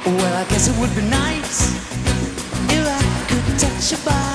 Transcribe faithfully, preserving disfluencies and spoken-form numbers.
Well, I guess it would be nice if I could touch your body.